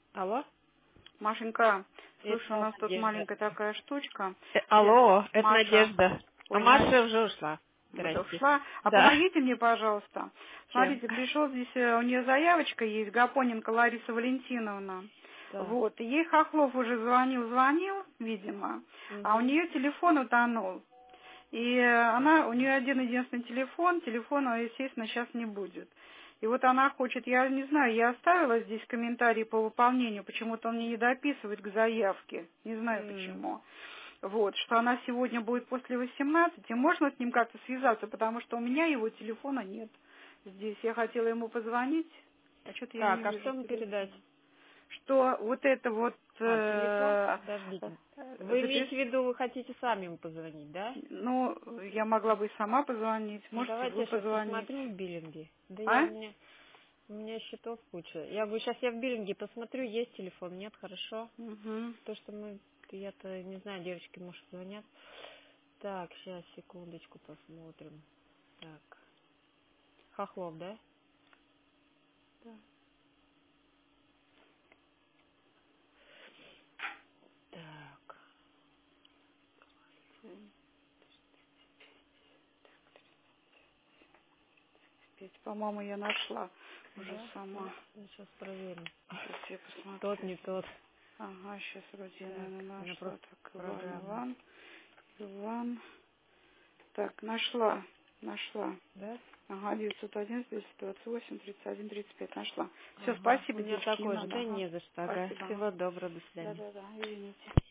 Алло? Машенька, слушай, у Это нас тут Надежда. маленькая такая штучка. Алло, это Маша. Надежда. А Ой, Маша уже ушла. да Здрасте. ушла. А Да. помогите мне, пожалуйста. Чем? Смотрите, пришел здесь, у нее заявочка есть, Гапоненко Лариса Валентиновна. Так. Вот, и ей Хохлов уже звонил, видимо, а у Угу. нее телефон утонул. И у нее один-единственный телефон, телефона, естественно, сейчас не будет. И вот она хочет, я не знаю, я оставила здесь комментарий по выполнению, почему-то он мне не дописывает к заявке, не знаю почему. Вот, что она сегодня будет после 18, можно с ним как-то связаться, потому что у меня его телефона нет здесь. Я хотела ему позвонить, а что-то я не Так, а вижу что мне передать? телефона. Что вот это вот Телефон? Подождите. Вы имеете в виду, вы хотите сами ему позвонить, да? ну, я могла бы и сама позвонить, Ну, можете давайте вы я сейчас позвонить. посмотрю в биллинге. Да А? у меня счетов куча. Сейчас я в биллинге посмотрю, есть телефон, нет, хорошо. Угу. То, что я-то не знаю, девочки, может, звонят. Так, сейчас, секундочку, посмотрим. Так, Хохлов, да? Так, По-моему, я нашла уже да? сама. Сейчас проверим. Сейчас я Тот, посмотрю. не тот. Ага, сейчас вроде я, Так, наверное, у меня нашла. просто Так, программа. Иван. Так, нашла. Да? Ага, 911, 228, 31, 35, нашла. Все, Ага. У спасибо, меня девочки, не такой же. надо. Да Ага, не за что. Ага. спасибо. Ага. Всего доброго, до свидания. Да-да-да, извините.